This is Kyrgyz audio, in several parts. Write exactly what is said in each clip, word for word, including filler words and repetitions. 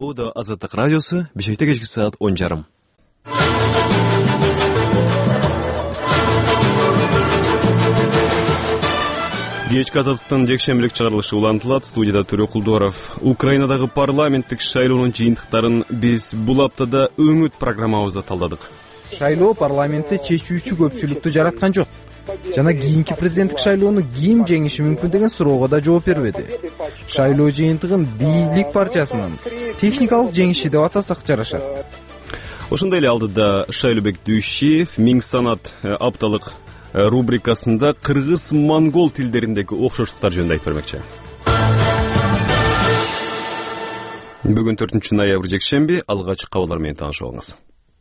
Bu da Azadlık Radyosu, Bişek'te geçki saat on жарым. Кечки Азаттыктын жекшембилик чыгарылышы улантылат. Студияда Төрө Кулдуаров. Украинадагы парламенттик шайлоонун жыйынтыктарын биз бул аптада өңүт программабызда талдадык. Шайлоо парламентте чечүүчү көпчүлүктү жараткан жок. Жана кийинки президенттик шайлоону ким жеңиши мүмкүн деген суроого да жооп бербеди. Шайлоо жыйынтыгын бийлик партиясынын техникалык жеңиши деп атасак жарашат. Ошондой эле алдыда Шайлообек Дүйшиев Миң санат апталык рубрикасында кыргыз-монгол тилдериндеги окшоштуктар жөнүндө айтып бермекчи. Бүгүн төртүнчү ноябрь жекшемби, алгач кабылдар менен таанышып алыңыз.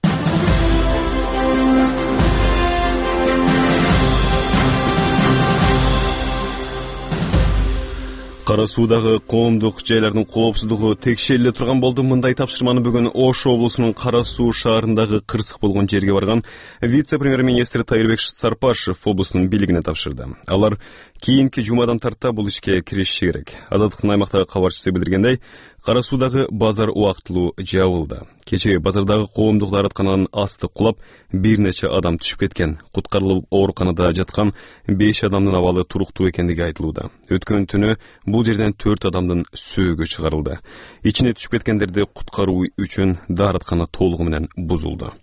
Кара Суудагы коомдук жайлардын коопсуздугу текшериле турган болду. Мындай тапшырманы бүгүн Ош облусунун Кара Суу шаарындагы кырсык болгон жерге барган вице-премьер-министр Тайырбек Сарпашев облусунун бийлигине тапшырды. Алар кийинки жумадан тарта бул ишке киришиши керек. Азаттыктын аймактагы кабарчысы билдиргендей, Кара Суудагы базар убактылуу жабылды. Кечээ базардагы коомдук даараткананын асты кулап, бир нече адам түшүп кеткен. Куткарылып ооруканада жаткан беш адамдын абалы туруктуу экендиги айтылууда. Өткөн түнү бул жерден төрт адамдын сөөгү чыгарылды. Ичине түшүп кеткендерди куткаруу үчүн даараткана толугу менен бузулду.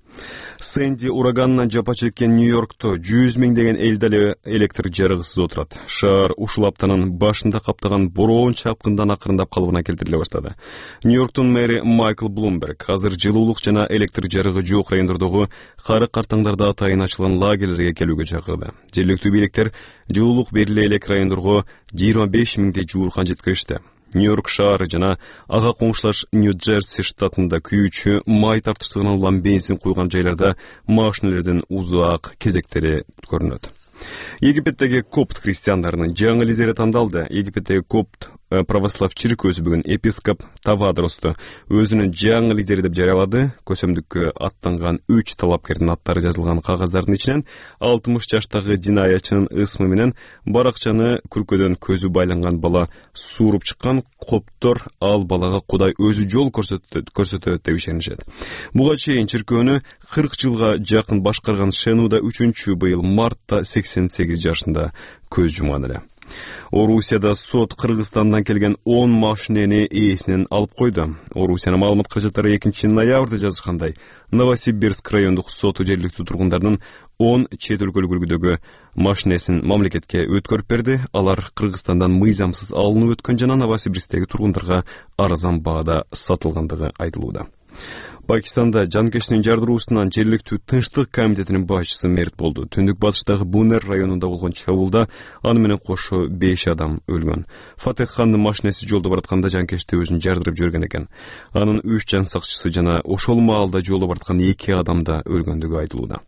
Сэнди ураганынан жапа чеккен Нью-Йоркто жүз миңдеген эл дали электр жарыгысыз отурат. Шаар ушул аптанын башында каптаган бороон чапкындан акырындап калыбына келтириле баштады. Нью-Йорктун мэри Майкл Блумберг азыр жылуулук жана электр жарыгы жок райондордогу кары картаңдарда атайын ачылган лагерлерге келүүгө чакырды. Жергиликтүү бийликтер жылуулук бериле элек райондорго жыйырма беш миңдей жууркан жеткиришти. Нью-Йорк шаары жана ага коңшулаш Нью-Джерси штатында күйүүчү май тартыштыгынан улам бензин куйган жайларда машинелердин узак кезектери көрүнөт. Египеттеги копт христиандарынын жаңы лидери тандалды. Египеттеги копт православ чиркөөсү бүгүн епископ Тавадросту өзүнүн жаңы лидери деп жарыялады. Көсөмдүккө аттанган үч талапкердин аттары жазылган кагаздардын ичинен алтымыш жаштагы динаячынын ысмы менен баракчаны күркөдөн көзү байланган бала сууруп чыккан. Коптор ал балага Кудай өзү жол көрсөтөт көрсөтөт деп ишенишет. Буга чейин чиркөөнү кырк жылга жакын башкарган Шенуда үчүнчү быйыл мартта сексен сегиз жашында көз жумган эле. Орусияда сот Кыргызстандан келген он машинени ээсинен алып койду. Орусиянын маалымат каражаттары экинчи ноябрда жазышкандай, Новосибирск райондук соту жергиликтүү тургундардын он чет өлкөлүгүдөгү машинесин мамлекетке өткөрүп берди. Алар Кыргызстандан мыйзамсыз алынып өткөн жана Новосибирсктеги тургундарга арзан баада сатылгандыгы айтылууда. Пакистанда жанкештин жардыруусунан жергиликтүү тынчтык комитетинин башчысы мерт болду. Түндүк батыштагы Бунер районунда болгон чабуулда аны менен кошо беш адам өлгөн. Фатех хандын машинеси жолдо баратканда жанкешти өзүн жардырып жүргөн экен. Анын үч жан сакчысы жана ошол маалда жолдо бараткан эки адам да өлгөндүгү айтылууда.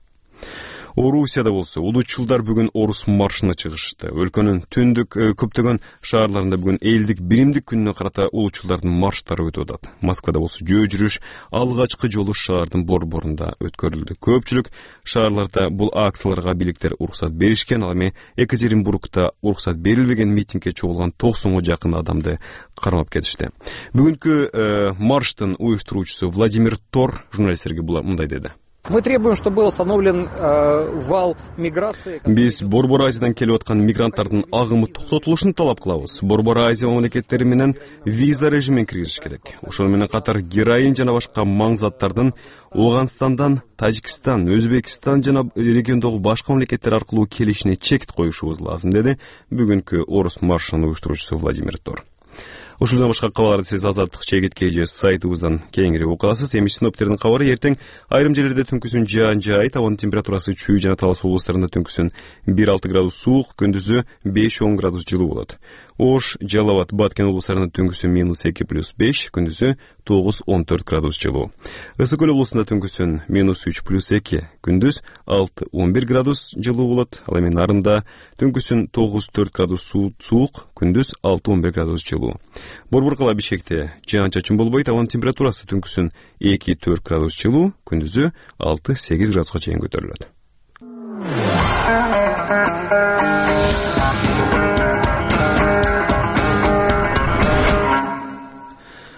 Орусияда болсо улуучулдар бүгүн орус маршына чыгышты. Өлкөнүн түндүк көптөгөн шаарларында бүгүн элдик биримдик күнүнө карата улуучулдардын марштары өтүп атат. Москвада болсо жөө жүрүш алгачкы жолу шаардын борборунда өткөрүлдү. Көпчүлүк шаарларда бул акцияларга бийликтер уруксат беришкен, ал эми Екатеринбургда уруксат берилбеген митингге чогулган токсонго жакын адамды кармап кетишти. Бүгүнкү э, марштын уюштуруучусу Владимир Тор журналисттерге мындай деди. Мы требуем, чтобы был установлен э, вал миграции. Биз Борбор Азиядан келип аткан мигранттардын агымы токтотулушун талап кылабыз. Борбор Азия мамлекеттери менен виза режимин киргизиш керек. Ошол менен катар героин жана башка маң заттардын Оганстандан, Тажикстан, Өзбекстан жана региондогу башка мамлекеттер аркылуу келишине чек коюшубуз лазым, деди бүгүнкү орус маршынын уюштуруучусу Владимир Тор. Ушулдан башка кабарларды сиз Азаттык чегиткей же сайтыбыздан кеңири окуя аласыз. Эми синоптиктердин кабары: эртең айрым жерлерде түнкүсүн жаан жаайт, абанын температурасы чүй жана Талас облустарында түнкүсүн бир алты градус суук, күндүзү беш он градус жылуу болот. Ош, Жалал абад, Баткен облустарында түнкүсү минус эки плюс беш, күндүзү тогуз он төрт градус жылуу. Ысык көл облусунда түнкүсүн минус үч плюс эки, күндүз алты он бир градус жылуу болот. Ал эми Нарында түнкүсүн тогуз төрт градус суук, күндүз алты он бир градус жылуу. Борбор кала Бишкекте жаан-чачын болбойт, абанын температурасы түнкүсүн эки төрт градус жылуу, күндүзү алты сегиз градуска чейин көтөрүлөт.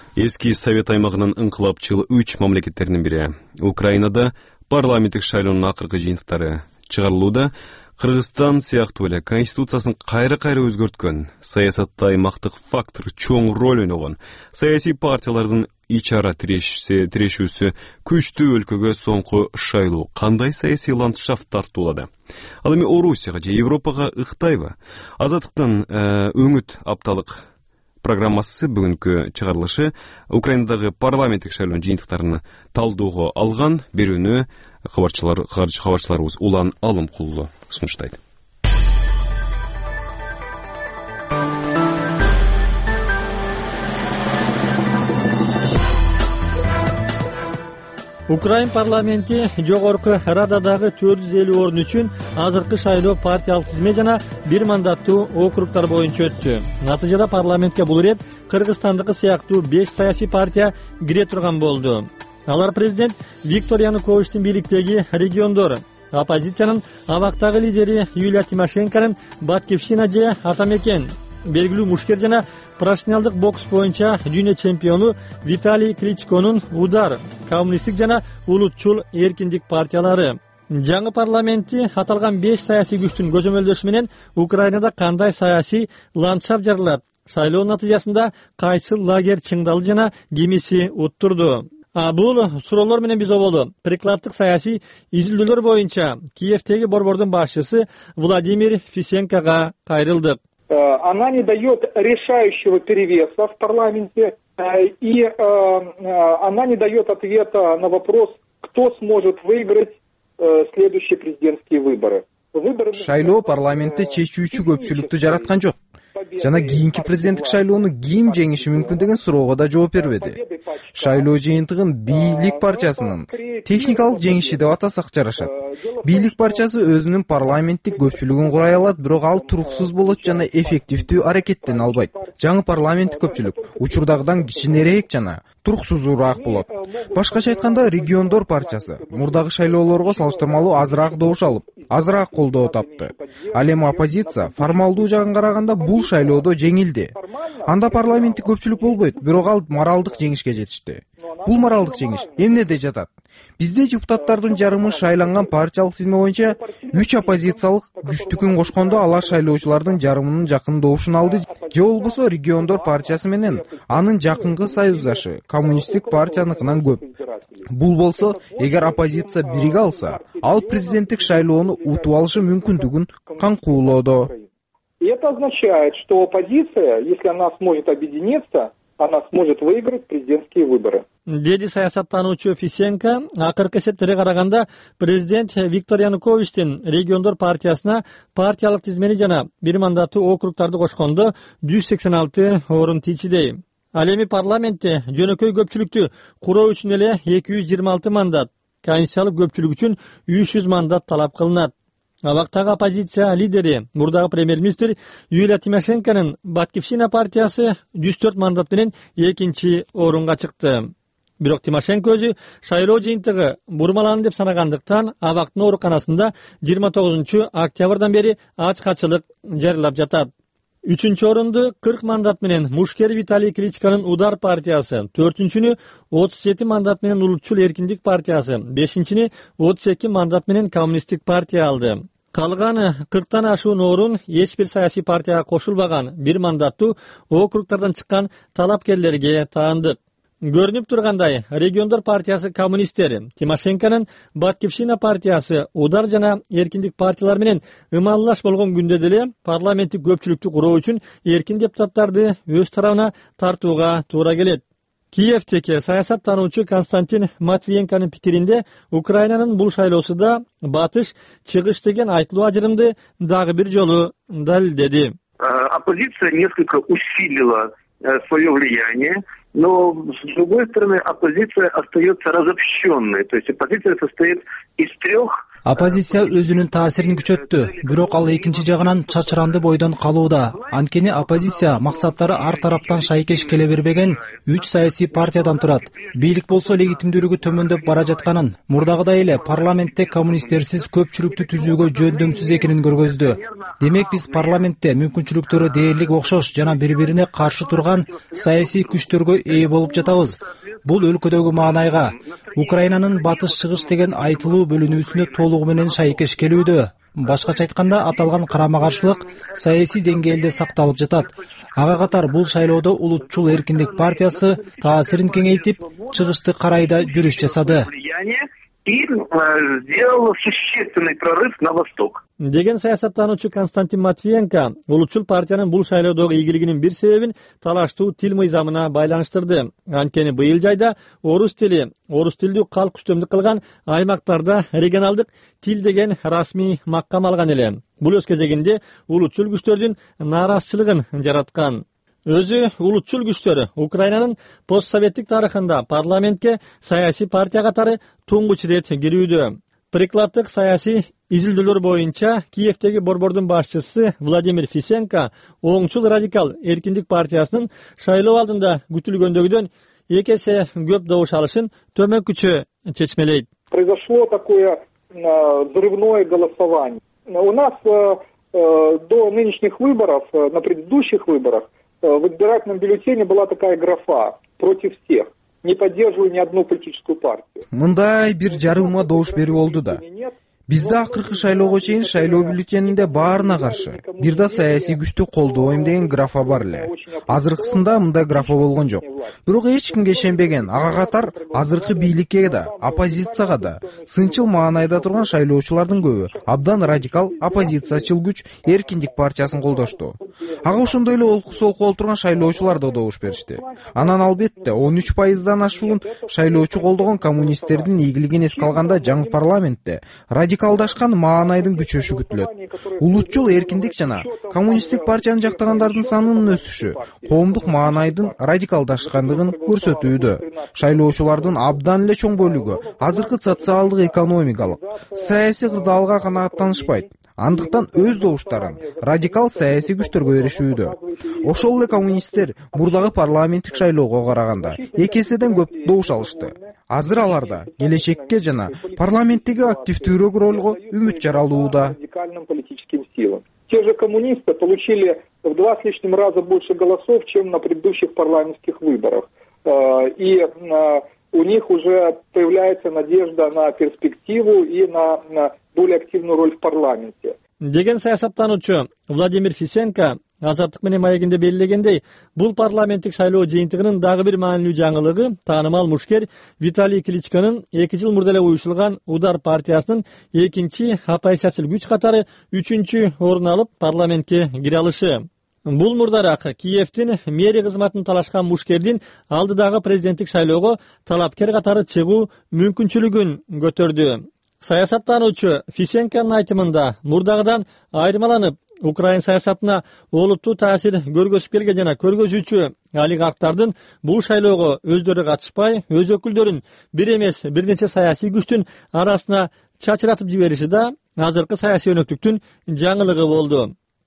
Eski Совет аймагынын ыңкылапчыл үч мамлекеттеринин бири. Украинада парламенттик шайлоонун акыркы жыйынтыктары чыгарылууда Кыргызстан сыяктуу эле конституциясын кайра-кайра өзгөрткөн, саясатта аймактык фактор чоң роль ойногон, саясий партиялардын ичара тирешүүсү күчтүү өлкөгө соңку шайлоо кандай саясий ландшафт тартуулады? Ал эми Орусияга же Европага ыктайбы? Азаттыктын өңүт апталык программасы бүгүнкү чыгарылышы Украинадагы парламенттик шайлоонун жыйынтыктарын талдоого алган. Берүүнү кабарчылар кабарчыларыбыз Улан Алымкулу сунуштайт. Украин парламенти жогорку Рададагы төрт жүз элүү орун үчүн азыркы шайлоо партиялык тизме жана бир мандаттуу округтар боюнча өттү. Натыйжада парламентке бул ирет Кыргызстандыкы сыяктуу беш саясий партия кире турган болду. Алар президент Виктор Януковичтин бийликтеги региондор, оппозициянын абактагы лидери Юлия Тимошенконун Батькивщина же Атамекен, белгилүү мушкер жана профессионалдык бокс боюнча дүйнө чемпиону Виталий Кличконун Удар, коммунисттик жана улутчул эркиндик партиялары. Жаңы парламенти аталган беш саясий күчтүн көзөмөлдөшү менен Украинада кандай саясий ландшафт жаралат? Шайлоо натыйжасында кайсы лагерь чыңдалды жана кимиси уттурду? А бул суроолор менен биз оболду прикладдык саясий изилдөөлөр боюнча Киевдеги борбордун башчысы Владимир Фисенкага кайрылдык. Она не дает решающего перевеса в парламенте, и она не дает ответа на вопрос, кто сможет выиграть следующие президентские выборы. Шайлоо парламентте чечүүчү көпчүлүктү жараткан жок. Жана кийинки президенттик шайлоону ким жеңиши мүмкүн деген суроого да жооп бербеди. Шайлоо жыйынтыгын Бийлик партиясынын техникалык жеңиши деп атасак жарашат. Бийлик партиясы өзүнүн парламенттик көпчүлүгүн курай алат, бирок ал туруксуз болот жана эффективдүү аракеттене албайт. Жаңы парламенттик көпчүлүк учурдагыдан кичинерээк жана туруксузуураак болот. Башкача айтканда, региондор партиясы мурдагы шайлоолорго салыштырмалуу азыраак добуш алып, азыраак колдоо тапты. Ал эми оппозиция формалдуу жагын караганда бул шайлоодо жеңилди. Анда парламенттик көпчүлүк болбойт, бирок ал моралдык жеңишке жетишти. Бул моралдык жеңиш эмнеде жатат? Бизде депутаттардын жарымы шайланган партиялык тизме боюнча үч оппозициялык күчтүкүн кошкондо алар шайлоочулардын жарымынын жакын добушун алды, же болбосо региондор партиясы менен анын жакынкы союздашы коммунисттик партияныкынан көп. Бул болсо, эгер оппозиция бириге алса, ал президенттик шайлоону утуп алышы мүмкүндүгүн каңкуулоодо. И это означает, что оппозиция, если она сможет объединиться, она сможет выиграть президентские выборы. Деди саясаттануучу Фисенко, акыркы эсептерге караганда президент Виктор Януковичтин региондор партиясына партиялык тизмени жана бир мандаттуу округтарды кошкондо жүз сексен алты орун тийчидей. Ал эми парламентте жөнөкөй көпчүлүктү куруу үчүн эле эки жүз жыйырма алты мандат, конституциялык көпчүлүк үчүн үч жүз мандат талап кылынат. Абактагы оппозиция лидери, мурдагы премьер-министр Юлия Тимошенконун Батькивщина партиясы жүз төрт мандат менен экинчи орунга чыкты. Бирок Тимошенко өзү шайлоо жыйынтыгы бурмаланды деп санагандыктан абактын ооруканасында жыйырма тогузунчу октябрдан бери ачкачылык жарыялап жатат. Үчүнчү орунду кырк мандат менен мушкер Виталий Кличконун Удар партиясы, төртүнчүнү отуз жети мандат менен улутчул эркиндик партиясы, бешинчини отуз эки мандат менен коммунисттик партия алды. Калган кырктан ашуун орун эч бир саясий партияга кошулбаган бир мандаттуу округтардан чыккан талапкерлерге таандык. Көрүнүп тургандай, региондор партиясы коммунисттер, Тимошенконун Батькивщина партиясы, Удар жана эркиндик партиялар менен ымаллаш болгон күндө деле парламенттик көпчүлүктү куруу үчүн эркин депутаттарды өз тарабына тартууга туура келет. Киевдеги саясаттануучу Константин Матвиенконун пикиринде, Украинанын бул шайлоосу да батыш, чыгыш деген айтылуу ажырымды дагы бир жолу далилдеди. Оппозиция несколько усилила свое влияние, но, с другой стороны, оппозиция остается разобщенной. То есть оппозиция состоит из трех Оппозиция өзүнүн таасирин күчөттү, бирок ал экинчи жагынан чачыранды бойдон калууда. Анткени оппозиция максаттары ар тараптан шайкеш келе бербеген үч саясий партиядан турат. Бийлик болсо легитимдүүлүгү төмөндөп бара жатканын, мурдагыдай эле парламентте коммунисттерсиз көпчүлүктү түзүүгө жөндөмсүз экенин көргөздү. Демек биз парламентте мүмкүнчүлүктөрү дээрлик окшош жана бири-бирине каршы турган саясий күчтөргө ээ болуп жатабыз. Бул өлкөдөгү маанайга, Украинанын батыш-чыгыш деген айтылуу бөлүнүүсүнө толугу менен шайкеш келүүдө. Башкача айтканда, аталган карама-каршылык саясий деңгээлде сакталып жатат. Ага катар бул шайлоодо Улутчул эркиндик партиясы таасирин кеңейтип, чыгышты карайда жүрүш жасады. И сделал существенный прорыв на восток. Деген саясаттануучу Константин Матвиенко Улутчул партиянын бул шайлоодогу ийгилигинин бир себебин талаштуу тил мыйзамына байланыштырды. Анткени быйыл жайда орус тили, орус тилдүү калк үстөмдүк кылган аймактарда регионалдык тил деген расмий макам алган эле. Бул өз кезегинде улутчул күчтөрдүн нааразычылыгын жараткан. Өзү улутчул күчтөр Украинанын постсоветтик тарыхында парламентке саясий партия катары туңгуч ирет кирүүдө. Прикладдык саясий изилдөөлөр боюнча Киевдеги борбордун башчысы Владимир Фисенко оңчул радикал эркиндик партиясынын шайлоо алдында күтүлгөндөгүдөн эки эсе көп добуш алышын төмөнкүчө чечмелейт. Произошло такое взрывное голосование. У нас до нынешних выборов, на предыдущих выборах, в избирательном бюллетене была такая графа «против всех». Не поддерживаю ни одну политическую партию. Мындай бир жарылма добуш берүү болду да. Бизде акыркы шайлоого чейин шайлоо бюллетенинде баарына каршы, бир да саясий күчтү колдойм деген графа бар эле. Азыркысында мындай графа болгон жок. Бирок эч кимге ишенбеген. Ага катар азыркы бийликке да, оппозицияга да сынчыл маанайда турган шайлоочулардын көбү абдан радикал оппозициячыл күч эркиндик партиясын колдошту. Ага ошондой эле олку-солку болуп турган шайлоочулар да добуш беришти. Анан албетте он үч пайыздан ашуун шайлоочу колдогон коммунисттердин ийгилигин эске алганда жаңы парламентте радикалдашкан маанайдын күчөшү күтүлөт. Улутчул эркиндик жана коммунисттик партияны жактагандардын санынын өсүшү коомдук маанайдын радикалдашкандыгын көрсөтүүдө. Шайлоочулардын абдан эле чоң бөлүгү азыркы социалдык, экономикалык, саясий кырдаалга канааттанышпайт. Андыктан өз добуштарын радикал саясий күчтөргө беришүүдө. Ошол эле коммунисттер мурдагы парламенттик шайлоого караганда эки эседен көп добуш алышты. Азыр аларда келечекке жана парламенттеги активдүүрөөк ролго үмүт жаралууда. Те же коммунисты получили в два с лишним раза больше голосов, чем на предыдущих парламентских выборах. И у них уже появляется надежда на перспективу и на, на более активную роль в парламенте. Деген саясаттануучу Владимир Фисенко Азаттык менен маегинде белгилегендей, бул парламенттик шайлоо жыйынтыгынын дагы бир маанилүү жаңылыгы таанымал мушкер Виталий Кличконун эки жыл мурда эле уюшулган Удар партиясынын экинчи оппозициячыл күч катары үчүнчү орун алып парламентке кире алышы. Бул мурдараак Киевдин мэрия кызматын талашкан мушкердин алдыдагы президенттик шайлоого талапкер катары чыгуу мүмкүнчүлүгүн көтөрдү. Саясаттануучу Фисенконун айтымында мурдагыдан айырмаланып Украин саясатына олуттуу таасир көргөзүп келген жана көргөзүүчү олигархтардын бул шайлоого өздөрү катышпай, өз өкүлдөрүн бир эмес бир нече саясий күчтүн арасына чачыратып жибериши да азыркы саясий өнөктүктүн жаңылыгы болду.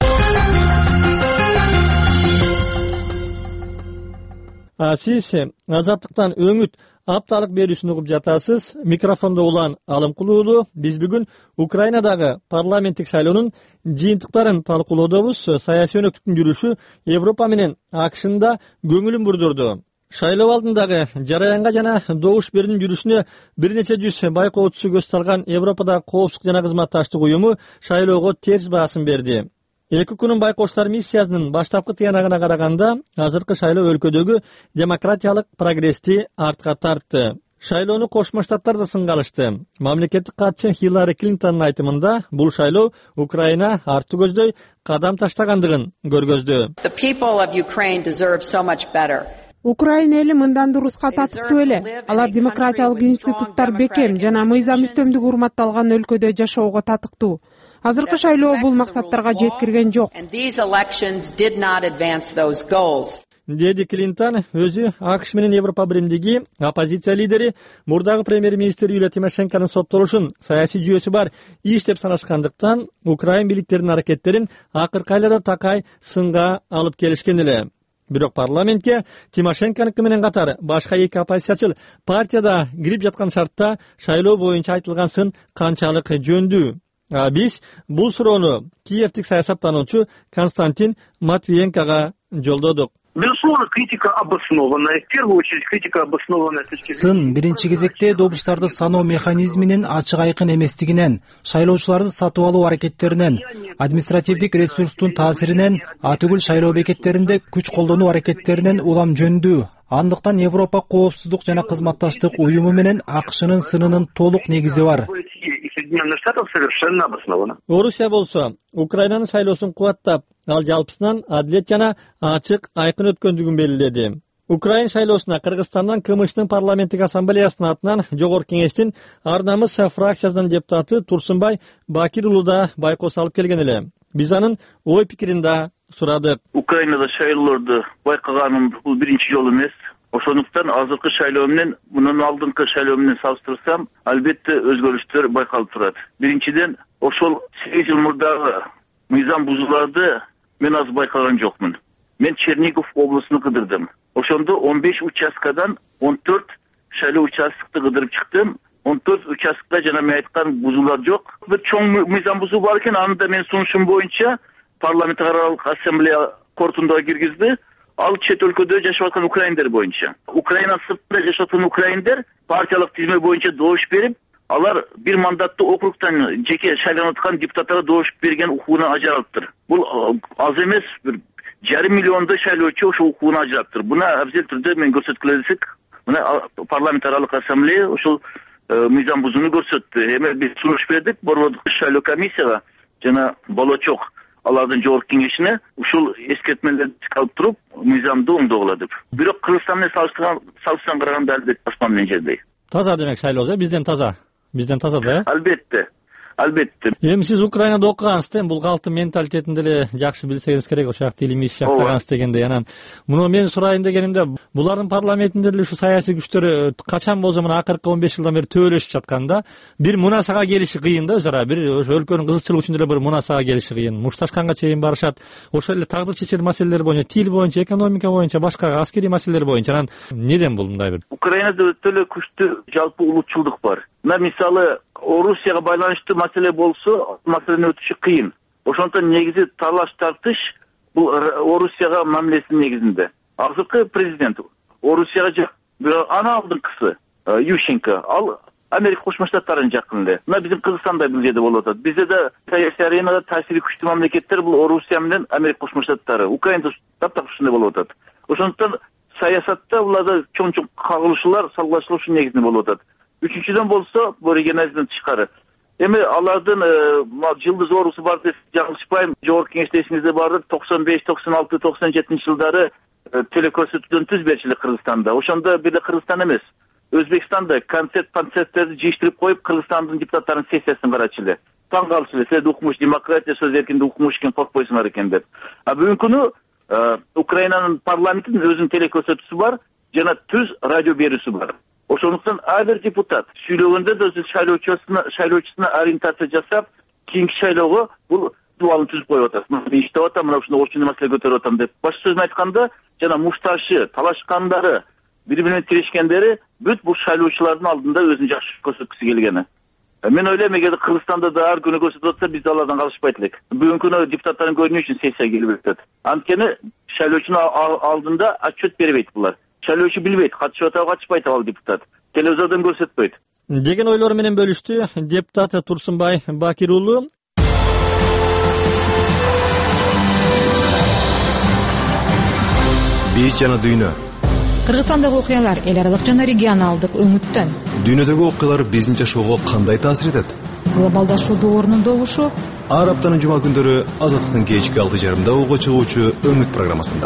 Сиз Азаттыктан өңүт апталык берүүсүн угуп жатасыз. Микрофондо улан Алымкулуулу. Биз бүгүн Украинадагы парламенттик шайлоонун жыйынтыктарын талкуулоодобуз. Саясий өнөктүктүн жүрүшү Европа менен АКШнын да көңүлүн бурдурду. Шайлоо алдындагы жараянга жана добуш берүүнүн жүрүшүнө бир нече жүз байкоочусу көз салган Европадагы коопсуздук жана кызматташтык уюму шайлоого терс баасын берди. Эки күнүн байкоштар миссиясынын баштапкы тыянагына караганда, азыркы шайлоо өлкөдөгү демократиялык прогрессти артка тартты. Шайлоону Кошмо Штаттар да сынга алышты. Мамлекеттик катчы Хиллари Клинтондун айтымында, бул шайлоо Украина арты көздөй кадам таштагандыгын көргөздү. Украина эли мындан дуруска татыктуу эле. Алар демократиялык институттар бекем жана мыйзам үстөмдүгү урматталган өлкөдө жашоого татыктуу. Азыркы шайлоо бул максаттарга жеткирген жок. деди Клинтон өзү АКШ менен Европа биримдиги оппозиция лидери мурдагы премьер-министр Юлия Тимошенконун соттолушун саясий жүйөсү бар иш деп санашкандыктан Украин бийликтеринин аракеттерин акыркы айларда такай сынга алып келишкен эле. Бирок парламентке Тимошенконуку менен катар башка эки оппозициячыл партияда кирип жаткан шартта шайлоо боюнча айтылган сын канчалык жөндүү? Биз бул суроону киевтик саясаттануучу Константин Матвиенкога жолдодук. Безусловно, критика обоснованная. В первую очередь, критика обоснованная. Сын биринчи кезекте добуштарды саноо механизминин ачык айкын эместигинен, шайлоочуларды сатып алуу аракеттеринен, административдик ресурстун таасиринен, атүгүл шайлоо бекеттеринде күч колдонуу аракеттеринен улам жөндүү. Андыктан Европа коопсуздук жана кызматташтык уюму менен АКШнын сынынын толук негизи бар. Соединенных Штатов совершенно обосновано. Орусия болсо Украинанын шайлоосун кубаттап, ал жалпысынан адилет жана ачык айкын өткөндүгүн белгиледи. Украин шайлоосуна Кыргызстандан КМШнын парламенттик ассамблеясынын атынан Жогорку Кеңештин Ар намыс фракциясынын депутаты Турсунбай Бакир уулу да байкоос алып келген эле. Биз анын ой пикирин да сурадык. Украинада шайлоолорду байкаганым бул биринчи жолу эмес. Ошондуктан азыркы шайлоо менен мунун алдыңкы шайлоо менен салыштырсам, албетте өзгөрүштөр байкалып турат. Биринчиден, ошол сегиз жыл мурдагы мыйзам бузууларды мен аз байкаган жокмун. Мен Чернигов облусуну кыдырдым. Ошондо он беш участкадан он төрт шайлоо участкты кыдырып чыктым. он төрт участкта жана мен айткан бузуулар жок. Бир чоң мыйзам бузуу бар экен, аны да мен сунушум боюнча парламентаралык ассамблея кортундо киргизди. Ал чет өлкөдө жашап аткан украиндер боюнча. Украина сыртында жашап аткан украиндер партиялык тизме боюнча добуш берип, алар бир мандаттуу округтан жеке шайланып аткан депутаттарга добуш берген укугуна ажыралыптыр. Бул аз эмес, бир жарым миллиондой шайлоочу ошол укугуна ажыраптыр. Буна абзел түрдө мен көрсөткүлө десек, мына парламентаралык ассамблея ошол мыйзам бузууну көрсөттү. Эми биз сунуш бердик борбордук шайлоо комиссияга жана болочок алардын жогорку кеңешине ушул эскертмелерди алып туруп мыйзамды оңдогула деп. Бирок Кыргызстан менен салыштырган салыштан караганда албетте асман менен жердей. Таза демек шайлоо, бизден таза. Бизден таза да? Албетте. Албетте. Эми сиз Украинада окугансыз да, бул калктын менталитетин деле жакшы билсеңиз керек, ошол жакта илимий иш жактагансыз дегендей. Анан муну мен сурайын дегенимде, булардын парламентинде деле ушу саясий күчтөр качан болсо мына акыркы он беш жылдан бери төөлөшүп жатканда, бир мунасага келиши кыйын да, өзара бир өлкөнүн кызыкчылыгы үчүн деле бир мунасага келиши кыйын. Мушташканга чейин барышат. Ошол эле тагдыр чечер маселелер боюнча, тил боюнча, экономика боюнча, башка аскерий маселелер боюнча. Анан неден бул мындай бир? Украинада өтө эле күчтүү жалпы улутчулдук бар. Мына мисалы Орусияга байланыштуу маселе болсо, маселени өтүшү кыйын. Ошондон негизи талаш тартыш бул Орусияга мамилесинин негизинде. Азыркы президент Орусияга жак, бирок ана алдыңкысы Ющенко, ал Америка Кошмо Штаттарынын жакын эле. Мына биздин Кыргызстанда бул жерде болуп атат. Бизде да саясий аренада таасири күчтүү мамлекеттер бул Орусия менен Америка Кошмо Штаттары. Украинада таптак ушундай болуп атат. Ошондуктан саясатта буларда чоң-чоң кагылышуулар, салгылашуулар ушунун негизинде болуп атат. Үчүнчүдөн болсо, бул регионализмден тышкары. Эми алардын жылдыз оорусу бар деп жаңылышпайм. Жогорку кеңеште эсиңизде бардыр, токсон беш, токсон алты, токсон жетинчи жылдары телекөрсөтүүдөн түз берчү эле Кыргызстанда. Ошондо бир эле Кыргызстан эмес, Өзбекстанда концерт-концерттерди жыйыштырып коюп, Кыргызстандын депутаттарынын сессиясын карачу эле. Таң калчу эле, силер укмуш демократия, сөз эркиндиги укмуш экен, коркпойсуңар экен деп. А бүгүнкү күнү Украинанын парламентинин өзүнүн телекөрсөтүүсү бар, жана түз радио берүүсү бар. Ошондуктан ар бир депутат сүйлөгөндө да өзү шайлоочусуна шайлоочусуна ориентация жасап, кийинки шайлоого бул дуалын түзүп коюп атат. Мына иштеп атам, мына ушундай орчундуу маселе көтөрүп атам деп. Башка сөз менен айтканда, жана мушташы, талашкандары, бири-биринен тирешкендери бүт бул шайлоочулардын алдында өзүн жакшы көрсөткүсү келгени. Мен ойлойм, эгер Кыргызстанда да ар күнү көрсөтүп атса, биз алардан калышпайт элек. Бүгүнкү күнү депутаттардын көрүнүшү үчүн сессия келип атат. Анткени шайлоочунун алдында отчет бербейт булар. Шайлоочу билбейт, катышып атабы, катышпайт ал депутат. Телевизордон көрсөтпөйт. Деген ойлор менен бөлүштү депутат Турсунбай Бакир уулу. Биз жана дүйнө. Кыргызстандагы окуялар эл аралык жана регионалдык өңүттөн. Дүйнөдөгү окуялар биздин жашоого кандай таасир этет? Глобалдашуу доорунун добушу. Ар аптанын жума күндөрү Азаттыктын кечки алты жарымда уга чыгуучу Өңүт программасында.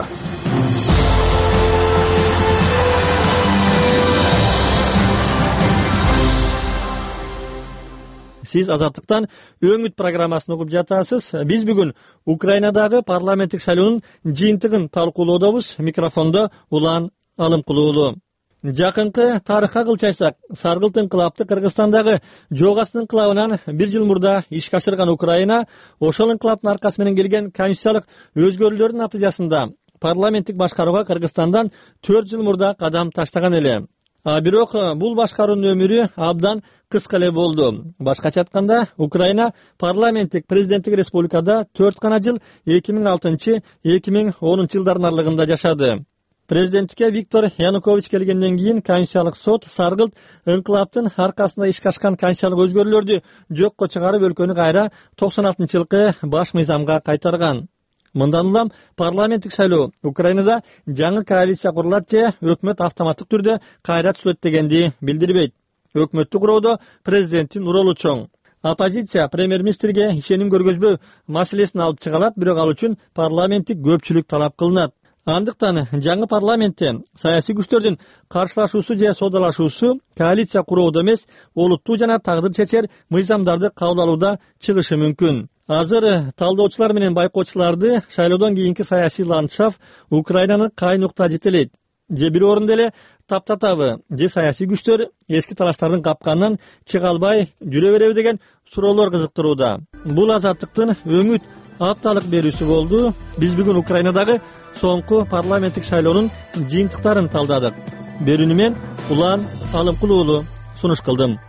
Сиз Азаттыктан Өңүт программасын угуп жатасыз. Биз бүгүн Украинадагы парламенттик шайлоонун жыйынтыгын талкуулоодобуз. Микрофондо Улан Алымкулуу уулу. Жакынкы тарыхка кылчайсак, Саргылт инкылапты Кыргызстандагы Жогастын инкылабынан бир жыл мурда ишке ашырган Украина ошол инкылаптын аркасы менен келген конституциялык өзгөрүүлөрдүн натыйжасында парламенттик башкарууга Кыргызстандан төрт жыл мурда кадам таштаган эле. А бирок бул башкаруунун өмүрү абдан кыска эле болду. Башкача айтканда, Украина парламенттик президенттик республикада төрт гана жыл эки миң алтынчы — эки миң онунчу жылдардын аралыгында жашады. Президенттикке Виктор Янукович келгенден кийин Конституциялык сот Саргылт инкылаптын аркасында ишке ашкан конституциялык өзгөрүүлөрдү жокко чыгарып өлкөнү кайра токсон алтынчы жылкы баш мыйзамга кайтарган. Мындан улам парламенттик шайлоо Украинада жаңы коалиция курулат же өкмөт автоматтык түрдө кайра түзүлөт дегенди билдирбейт. Өкмөттү куроодо президенттин ролу чоң. Оппозиция премьер-министрге ишеним көргөзбөө маселесин алып чыга алат, бирок ал үчүн парламенттик көпчүлүк талап кылынат. Андыктан жаңы парламентте саясий күчтөрдүн каршылашуусу же соодалашуусу коалиция куроодо эмес, олуттуу жана тагдыр чечер мыйзамдарды кабыл алууда чыгышы мүмкүн. Азыр талдоочулар менен байкоочуларды шайлоодон кийинки саясий ландшафт Украинаны кай нукта жетелейт? Же бир орунда эле таптатабы? Же саясий күчтөр эски талаштардын капканынан чыга албай жүрө береби деген суроолор кызыктырууда. Бул Азаттыктын Өңүт апталык берүүсү болду. Биз бүгүн Украинадагы соңку парламенттик шайлоонун жыйынтыктарын талдадык. Берүүнү мен Улан Алымкулуу уулу сунуш кылдым.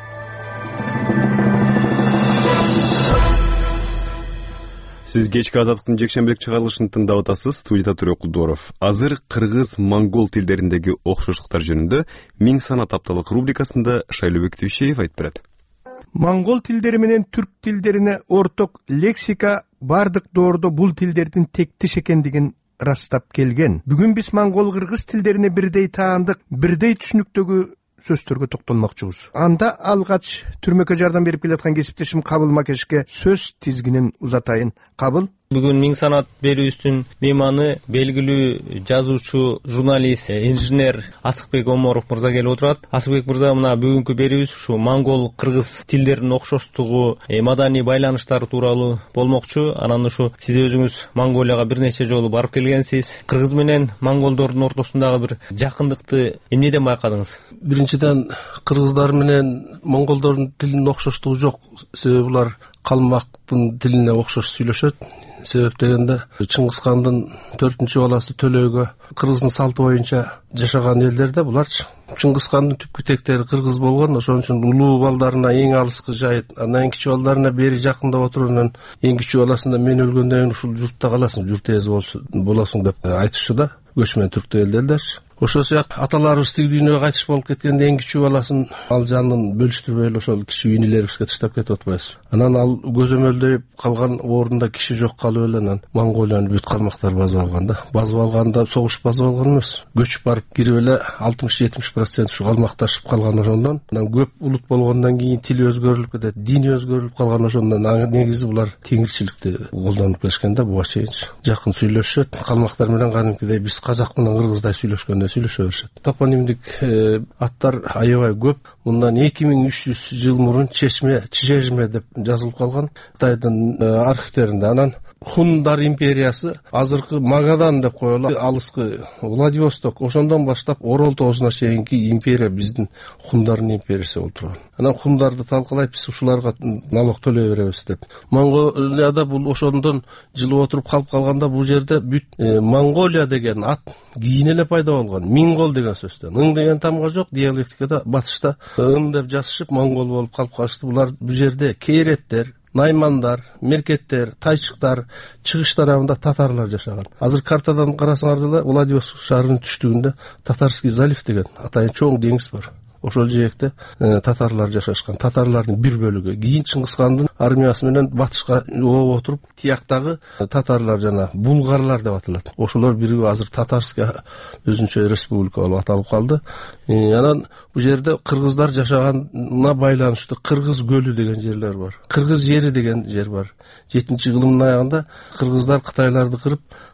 Сиз кечки Азаттыктын жекшембилик чыгарылышын тыңдап атасыз. Студияда Төрөк Кулдоров. Азыр кыргыз-монгол тилдериндеги окшоштуктар жөнүндө миң сан тапталык рубрикасында Шайлообек Түйшеев айтып берет. Монгол тилдери менен түрк тилдерине орток лексика бардык доордо бул тилдердин тектиш экендигин растап келген. Бүгүн биз монгол-кыргыз тилдерине бирдей таандык, бирдей түшүнүктөгү сөздөргө токтолмокчубуз. Анда алгач түрмөккө жардам берип келаткан кесиптешим Кабыл Макешке сөз тизгинин узатайын. Кабыл, бүгүн миң санат берүүбүздүн мейманы белгилүү жазуучу, журналист, инженер Асыкбек Оморов мырза келип отурат. Асыкбек мырза, мына бүгүнкү берүүбүз ушу монгол-кыргыз тилдеринин окшоштугу, маданий байланыштары тууралуу болмокчу. Анан ушу сиз өзүңүз Монголияга бир нече жолу барып келгенсиз. Кыргыз менен монголдордун ортосундагы бир жакындыкты эмнеден байкадыңыз? Биринчиден, кыргыздар менен монголдордун тилинин окшоштугу жок. Себеби булар калмактын тилине окшош сүйлөшөт. Себеп дегенде Чыңгыз хандын төртүнчү баласы Төлөйгө кыргыздын салты боюнча жашаган элдерде булар Чыңгыз хандын түпкү тектери кыргыз болгон. Ошон үчүн улуу балдарына эң алыскы жайыт, андан кичүү балдарына бери жакындап отуруп, анан эң кичүү баласына мен өлгөндөн кийин ушул журтта каласың, журт ээси болосуң деп айтышчу да, көчмөн түрктүү элдер. Ошол сыяк аталарыбыз тиги дүйнөгө кайтыш болуп кеткенде эң кичүү баласын ал жанын бөлүштүрбөй эле ошол кичүү инилерибизге таштап кетип атпайбыз. Анан ал көзөмөлдөйүп калган ордунда киши жок калып эле анан Монголияны бүт калмактар басып алган да. Басып алганда согуш басып алган эмес. Көчүп барып кирип эле алтымыш жетимиш процент ушу калмакташып калган ошондон. Анан көп улут болгондон кийин тили өзгөрүлүп кетет, дини өзгөрүлүп калган ошондон. Негизи булар теңирчиликти колдонуп келишкен да, буга чейин жакын сүйлөшөт. Калмактар менен кадимкидей биз казак менен кыргыздай сүйлөшкөндө сүйлөшө беришет. Топонимдик э, аттар аябай көп. Мындан эки миң үч жүз жыл мурун Чечме, Чижежме деп жазылып калган Кытайдын э, архивтеринде. Анан Хундар империясы азыркы Магадан деп коелу, алыскы Владивосток, ошондон баштап Орол тоосуна чейинки империя биздин Хундардын империясы болуп турган. Анан Хундарды талкалайт, биз ушуларга налог төлөй беребиз деп. Монголияда бул ошондон жылып отуруп калып калганда бул жерде бүт э, Монголия деген ат кийин эле пайда болгон. Мингол деген сөздөн. Ың деген тамга жок, диалектикада батышта ың деп жазышып монгол болуп калып калышты. Булар бул жерде кейреттер, наймандар, меркеттер, тайчыктар, чыгыш тарабында татарлар жашаган. Азыр картадан карасаңар деле Владивосток шаарынын түштүгүндө Татарский залив деген атайын чоң деңиз бар. Ошол жээкте э, татарлар жашашкан. Татарлардын бир бөлүгү кийин Чыңгыз хандын армиясы менен батышка ооп отуруп, тияктагы татарлар жана булгарлар деп аталат. Ошолор биригип азыр Татарский өзүнчө республика болуп аталып калды. Э, анан бул жерде кыргыздар жашаганына байланыштуу Кыргыз көлү деген жерлер бар. Кыргыз жери деген жер бар. жетинчи кылымдын аягында кыргыздар Кытайларды кырып,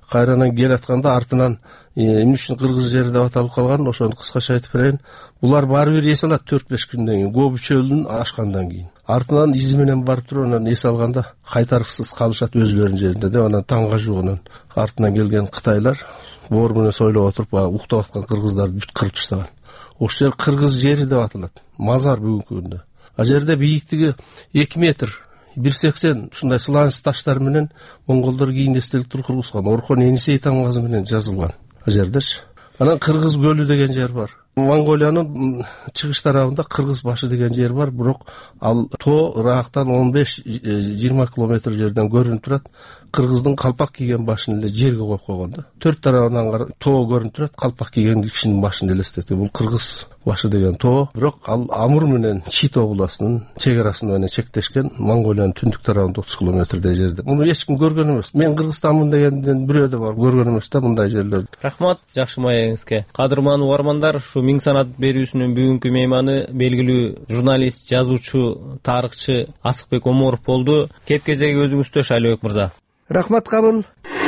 кайрадан келатканда артынан эмне үчүн кыргыз жери деп аталып калган, ошону кыскача айтып берейин. Булар баары бир эс алат төрт беш күндөн кийин, көп чөлдүн ашкандан кийин. Артынан изи менен барып туруп анан эс алганда кайтаргысыз калышат өзүлөрүнүн жеринде деп анан таңга жугунан артынан келген кытайлар боор менен сойлоп отуруп уктап аткан кыргыздарды бүт кырып таштаган. Ошол жер кыргыз жери деп аталат. Мазар бүгүнкү күндө. А жерде бийиктиги эки метр, бир сексен ушундай сланец таштар менен монголдор кийин эстеликтер кургузган. Орхон Енисей тамгасы менен жазылган. А жердечи. Анан Кыргыз көлү деген жер бар. Монголиянын чыгыш тарабында Кыргыз башы деген жер бар, бирок ал тоо Ырактан он беш жыйырма километр жерден көрүнүп турат. Кыргыздын калпак кийген башын эле жерге коюп койгон да. Төрт тарабынан тоо көрүнүп турат, калпак кийген кишинин башын элестетет. Бул Кыргыз башы деген тоо, бирок ал Амур менен Чит областынын чек менен чектешкен, Монголиянын түндүк тарабында отуз километрдей жерде. Муну эч ким көргөн эмес. Мен Кыргызстанмын дегенден бирөө да бар, көргөн эмес да мындай жерлерди. Рахмат, жакшы маегиңизге. Кадырман угармандар, ушу Миң санат берүүсүнүн бүгүнкү мейманы белгилүү журналист, жазуучу, тарыхчы Асыкбек Оморов болду. Кеп кезеги өзүңүздө, Шайлообек мырза. Рахмат кабыл.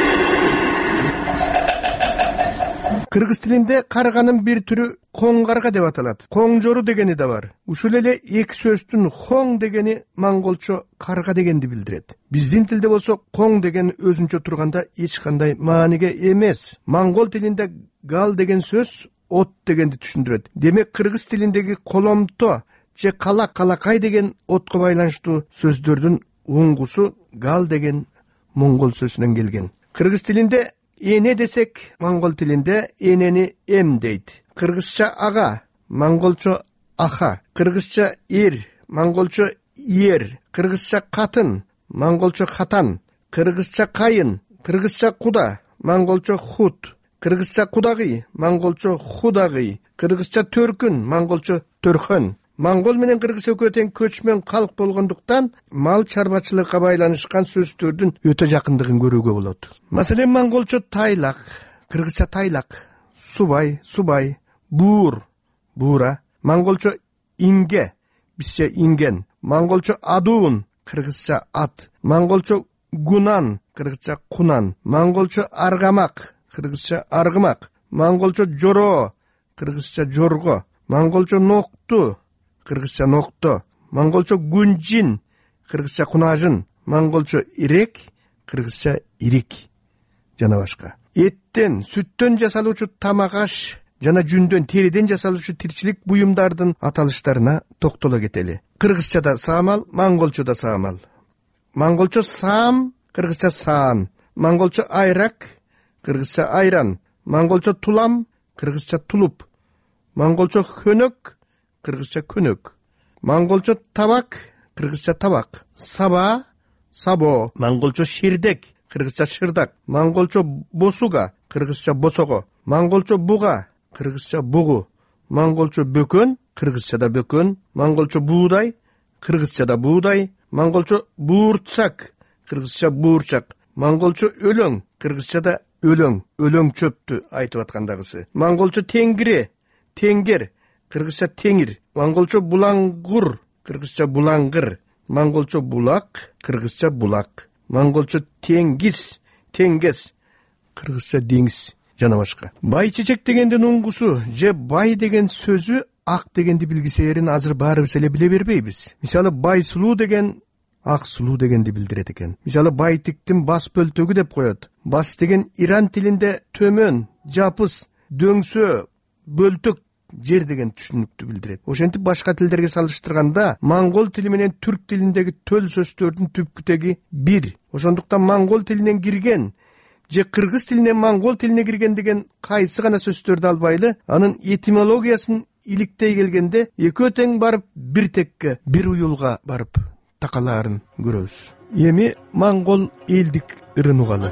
Кыргыз тилинде карганын бир түрү коңгарга деп аталат. Коңжору дегени да бар. Ушул эле эки сөздүн хоң дегени монголчо карга дегенди билдирет. Биздин тилде болсо коң деген өзүнчө турганда эч кандай мааниге эмес. Монгол тилинде гал деген сөз от дегенди түшүндүрөт. Демек кыргыз тилиндеги коломто же кала калакай деген отко байланыштуу сөздөрдүн уңгусу гал деген монгол сөзүнөн келген. Кыргыз тилинде эне десек, монгол тилинде энени эм дейт. Кыргызча ага, монголчо аха. Кыргызча эр, монголчо ер. Кыргызча катын, монголчо хатан. Кыргызча кайын, кыргызча куда, монголчо хут. Кыргызча кудагый, монголчо худагый. Кыргызча төркүн, монголчо төрхөн. Монгол менен кыргыз экөө тең көчмөн калк болгондуктан мал чарбачылыкка байланышкан сөздөрдүн өтө жакындыгын көрүүгө болот. Маселен, монголчо тайлак, кыргызча тайлак, субай, субай, буур, буура. Монголчо инге, бизче инген. Монголчо адуун, кыргызча ат. Монголчо гунан, кыргызча кунан. Монголчо аргамак, кыргызча аргымак. Монголчо жоро, кыргызча жорго. Монголчо нокту, кыргызча нокто. Монголчо гүнжин, кыргызча кунажын. Монголчо ирек, кыргызча ирик. Жана башка. Эттен, сүттөн жасалуучу тамак аш жана жүндөн, териден жасалуучу тирчилик буюмдардын аталыштарына токтоло кетели. Кыргызчада саамал, монголчода саамал. Монголчо саам, кыргызча саан. Монголчо айрак, кыргызча айран. Монголчо тулам, кыргызча тулуп. Монголчо хөнөк, кыргызча көнөк. Монголчо табак, кыргызча табак. Саба, сабо. Монголчо ширдек, кыргызча шырдак. Монголчо босуга, кыргызча босого. Монголчо буга, кыргызча бугу. Монголчо бөкөн, кыргызчада бөкөн. Монголчо буудай, кыргызчада буудай. Монголчо буурчак, кыргызча буурчак. Монголчо өлөң, кыргызчада өлөң, өлөң чөптү айтып аткандагысы. Монголчо теңире, теңгер, кыргызча теңир. Монголчо булаңгур, кыргызча булаңгыр. Монголчо булак, кыргызча булак. Монголчо теңгиз, теңгес, кыргызча деңиз жана башка. Бай чечек дегендин уңгусу же бай деген сөзү ак дегенди билгисээрин азыр баарыбыз эле биле бербейбиз. Мисалы, бай сулуу деген ак сулуу дегенди билдирет экен. Мисалы, байтиктин бас бөлтөгү деп коет. Бас деген иран тилинде төмөн, жапыс, дөңсө, бөлтөк, жер деген түшүнүктү билдирет. Ошентип башка тилдерге салыштырганда монгол тили менен түрк тилиндеги төл сөздөрдүн түпкү теги бир. Ошондуктан монгол тилинен кирген же кыргыз тилинен монгол тилине кирген деген кайсы гана сөздөрдү албайлы, анын этимологиясын иликтей келгенде экөө тең барып бир текке, бир уюлга барып такалаарын көрөбүз. Эми монгол элдик ырын угалы.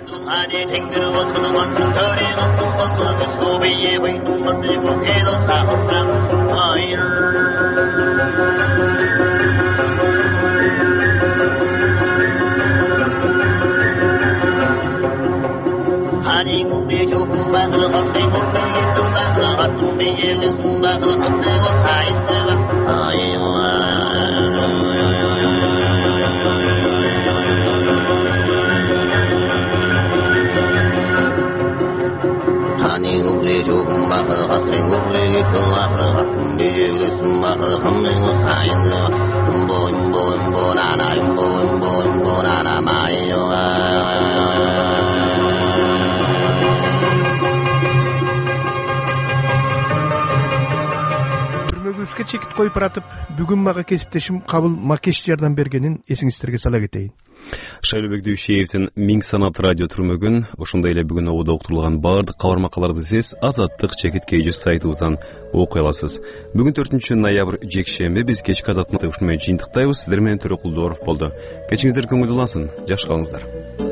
Түрмөгүбүзгө чекит коюп баратып, бүгүн мага кесиптешим Кабыл Макеш жардам бергенин эсиңиздерге сала кетейин. Шайлообек Дүйшеевдин Миң санат радио түрмөгүн, ошондой эле бүгүн ободо уктурулган баардык кабар макалаларды сиз Азаттык чекит кейжи сайтыбыздан окуй аласыз. Бүгүн төртүнчү ноябрь жекшемби, биз кечки азаттыкты ушуну менен жыйынтыктайбыз. Сиздер менен Төрөкул Дооров болду. Кечиңиздер көңүлдүү улансын. Жакшы калыңыздар.